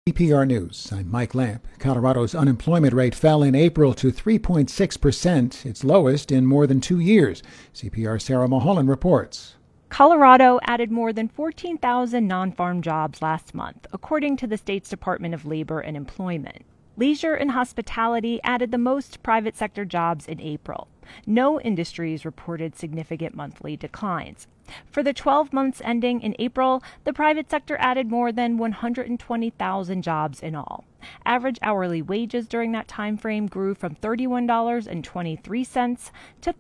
CPR News. I'm Mike Lamp. Colorado's unemployment rate fell in April to 3.6%, its lowest in more than 2 years. CPR's Sarah Mulholland reports. Colorado added more than 14,000 non-farm jobs last month, according to the state's Department of Labor and Employment. Leisure and hospitality added the most private sector jobs in April. No industries reported significant monthly declines. For the 12 months ending in April, the private sector added more than 120,000 jobs in all. Average hourly wages during that time frame grew from $31.23 to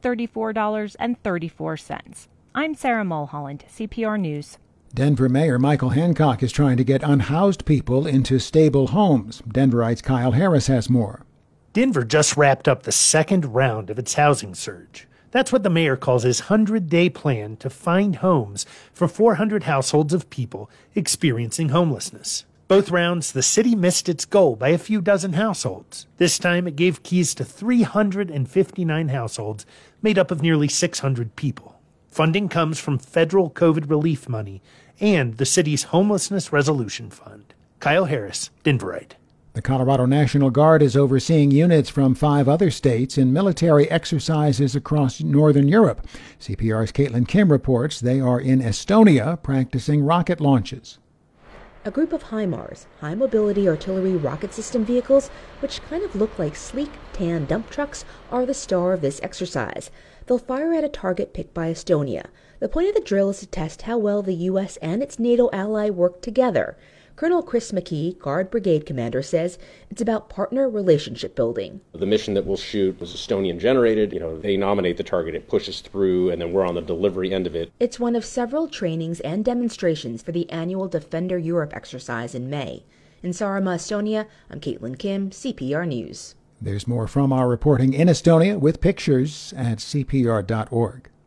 $34.34. I'm Sarah Mulholland, CPR News. Denver Mayor Michael Hancock is trying to get unhoused people into stable homes. Denverite's Kyle Harris has more. Denver just wrapped up the second round of its housing surge. That's what the mayor calls his 100-day plan to find homes for 400 households of people experiencing homelessness. Both rounds, the city missed its goal by a few dozen households. This time, it gave keys to 359 households made up of nearly 600 people. Funding comes from federal COVID relief money and the city's Homelessness Resolution Fund. Kyle Harris, Denverite. The Colorado National Guard is overseeing units from 5 other states in military exercises across northern Europe. CPR's Caitlin Kim reports they are in Estonia practicing rocket launches. A group of HIMARS, High Mobility Artillery Rocket System vehicles, which kind of look like sleek, tan dump trucks, are the star of this exercise. They'll fire at a target picked by Estonia. The point of the drill is to test how well the U.S. and its NATO ally work together. Colonel Chris McKee, Guard Brigade Commander, says it's about partner relationship building. The mission that we'll shoot was Estonian generated. They nominate the target, it pushes through, and then we're on the delivery end of it. It's one of several trainings and demonstrations for the annual Defender Europe exercise in May. In Saaremaa, Estonia, I'm Caitlin Kim, CPR News. There's more from our reporting in Estonia with pictures at cpr.org.